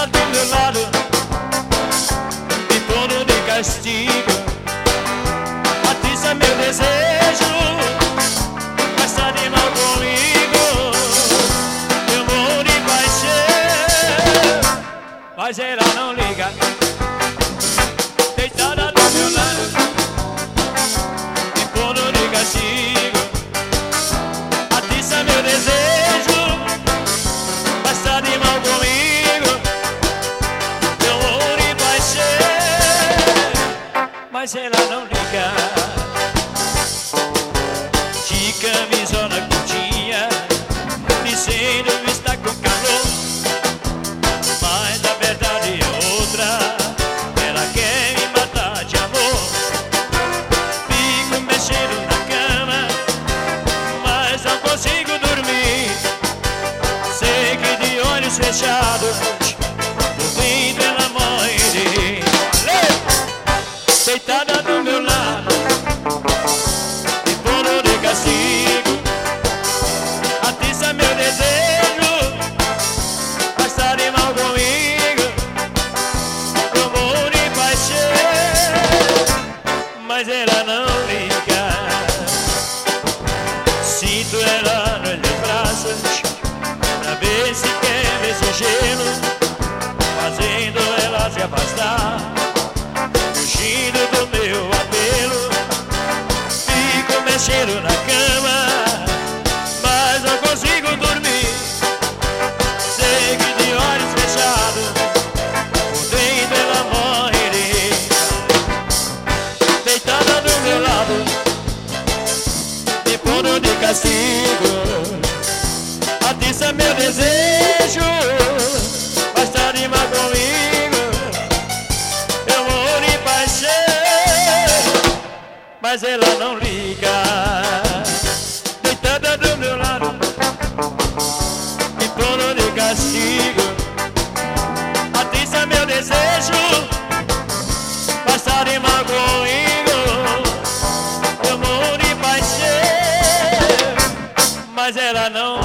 deitada do meu lado, me pondo de castigo. Atiça meu desejo, mas tá de mal comigo. Eu morro de paixão, mas ela não liga. Deitada do meu lado, me pondo de castigo. Atiça meu desejo, mas tá de mal comigo. Eu morro de paixão, mas ela não liga. De camisola curtinha, dizendo está com calor, mas a verdade é outra. Ela quer me matar de amor. Fico mexendo na cama, mas não consigo dormir. Sei que de olhos fechados, por dentro ela morre de rir. Deitada do meu lado, me pondo de castigo. Atiça meu desejo, mas tá de mal comigo. Eu morro de paixão, mas ela não liga. Sinto ela nos meus braços, pra ver se quer ver seu gelo, fazendo ela se afastar, fugindo do meu apelo. Fico mexendo na cama, mas não consigo dormir. Sei que de olhos fechados, por dentro ela morre de rir. Deitada do meu lado, me pondo de castigo. Atiça meu desejo, mas tá de mal comigo. Eu morro de paixão, mas ela não liga. Deitada do meu lado, me pondo de castigo. Atiça meu desejo, mas tá de mal comigo. Eu morro de paixão, mas ela não